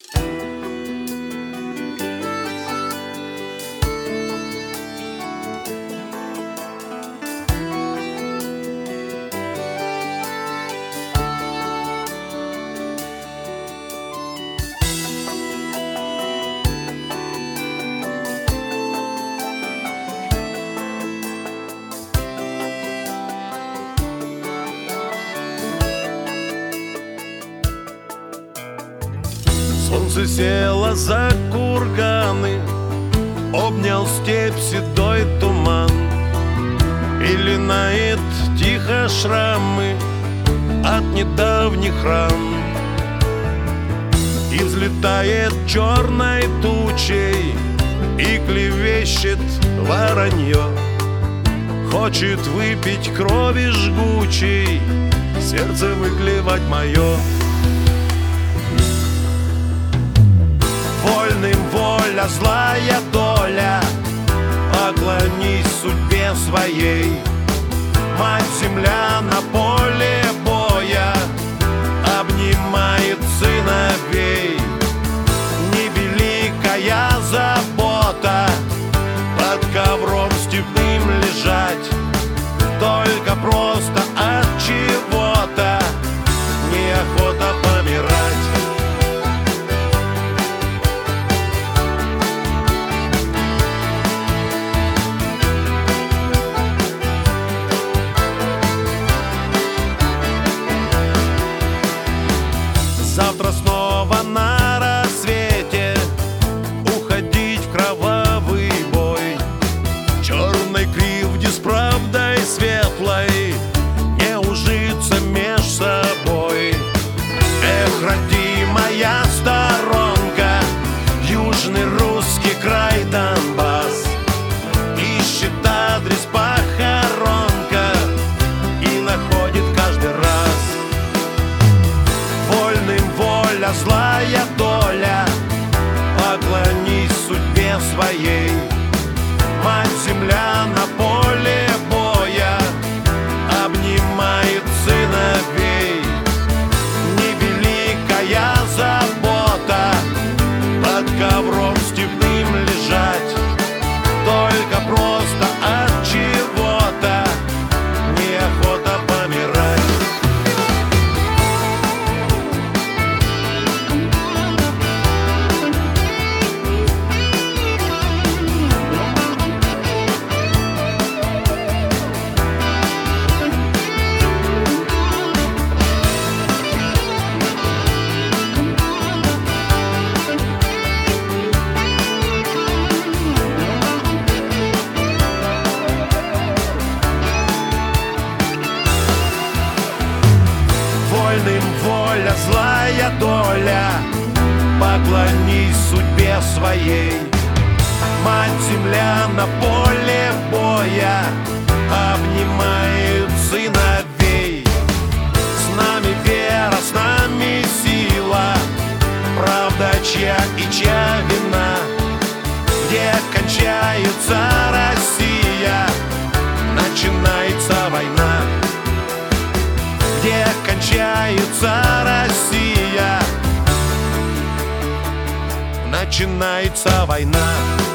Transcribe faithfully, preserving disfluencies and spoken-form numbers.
Солнце село за курганы, обнял степь седой туман, и линает тихо шрамы от недавних ран. И взлетает черной тучей и клевещет воронье, хочет выпить крови жгучей, сердце выклевать мое. Вольным воля, злая доля, поклонись судьбе своей. Мать-земля на поле боя обнимает сыновей. Невеликая забота под ковром степным лежать, только просто от чего-то неохота помирать. Завтра снова на рассвете уходить в кровавый бой. Черной кривде с правдой светлой не ужиться меж собой. Эх, родимая сторонка, южный русский край Донбасс, ищет адрес похоронка и находит каждый раз. Вольным воля, злая доля, поклонись судьбе своей. Мать-земля на поле боя обнимает сыновей. Невеликая забота под ковром степным лежать, только просто от чего-то неохота помирать. Вольным воля, злая доля, поклонись судьбе своей. Мать-земля на поле боя обнимает сыновей. С нами вера, с нами сила, правда чья и чья вина. Где кончается Россия, начинается война. Где кончается Россия, начинается война.